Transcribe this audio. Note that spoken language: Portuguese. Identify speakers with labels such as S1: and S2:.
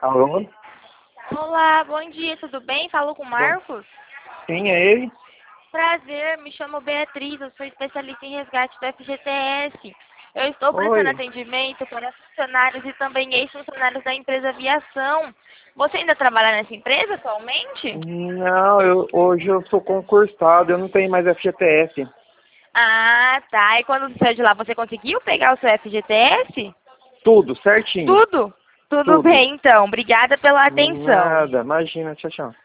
S1: Alô?
S2: Olá, bom dia, tudo bem? Falo com o
S1: Bom,
S2: Marcos?
S1: sim, é ele?
S2: Prazer, me chamo Beatriz, eu sou especialista em resgate do FGTS. Eu estou prestando
S1: Oi.
S2: atendimento para funcionários e também ex-funcionários da empresa Aviação. Você ainda trabalha nessa empresa atualmente?
S1: Não, hoje eu sou concursado, eu não tenho mais FGTS.
S2: Ah, tá. E quando você saiu de lá, você conseguiu pegar o seu FGTS?
S1: Tudo, certinho.
S2: Tudo? Tudo
S1: Tudo.
S2: bem, então. Obrigada pela atenção.
S1: Nada, imagina, tchau, tchau.